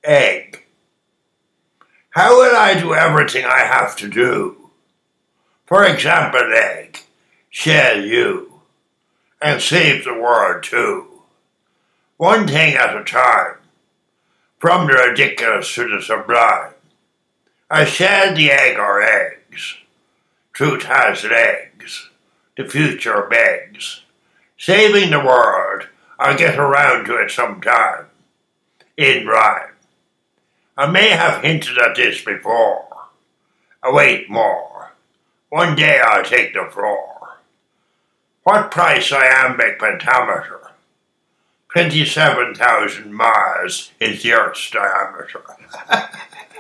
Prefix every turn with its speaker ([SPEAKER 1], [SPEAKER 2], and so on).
[SPEAKER 1] Egg. How will I do everything I have to do? For example, egg, shell you, and save the world too. One thing at a time, from the ridiculous to the sublime. I shell the egg or eggs. Truth has legs. The future begs. Saving the world, I'll get around to it sometime. In rhyme. I may have hinted at this before. Await more. One day I'll take the floor. What price iambic pentameter? 27,000 miles is the Earth's diameter.